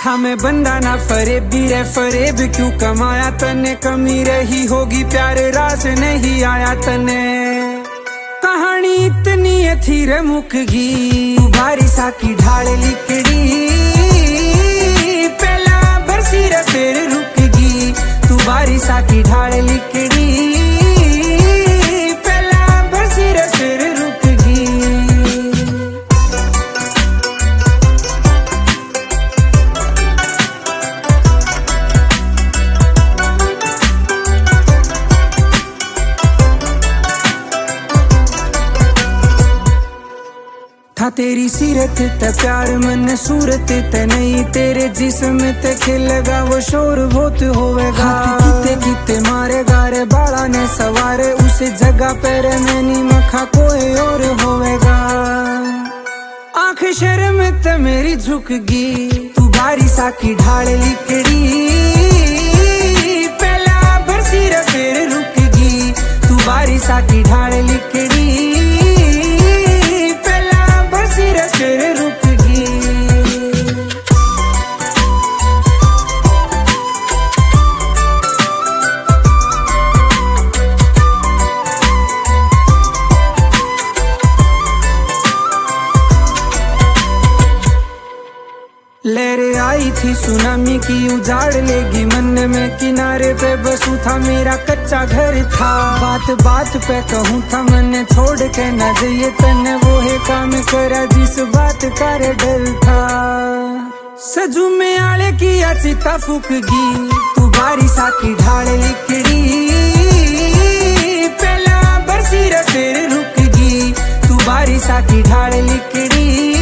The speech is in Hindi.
था मैं बंदा ना फरेब भी रे फरेब क्यों कमाया तने, कमी रही होगी प्यार रास नहीं आया तने। कहानी इतनी थी रे मुकगी, बारिश की ढाल लिकड़ी, पहला बरसी रे फिर रुकगी। तू बारिश की ढाल लिकड़ी, पहला बरसी रे फिर रुकगी। था तेरी सीरत ते प्यार मन सूरत ते नहीं, तेरे जिस्म ते खिलेगा वो शोर बहुत होवेगा। किते किते मारेगा रे बाला ने सवारे, उस जगह पर मैंने मखा कोई और होवेगा। आंख शर्म ते मेरी झुकगी, तू बारिश की ढाल लिकड़ी, पहला बरसी रे फिर रुकगी। तू बारिश की ढाल लिकड़ी, फिर रुकगी। लहरें आई थी सुनामी की, उजाड़ लेगी मन में, किनारे पे बसू था मेरा कच्चा घर था। बात बात पे कहूँ था मैंने छोड़ के न जाइए तने, वो है काम करा जिस बात का रे डर था। सजू में आले की चिता फूकगी, तू बारिश की ढाल लिकड़ी, पहला बरसी रे फिर रुकगी। तू बारिश की ढाल लिकड़ी,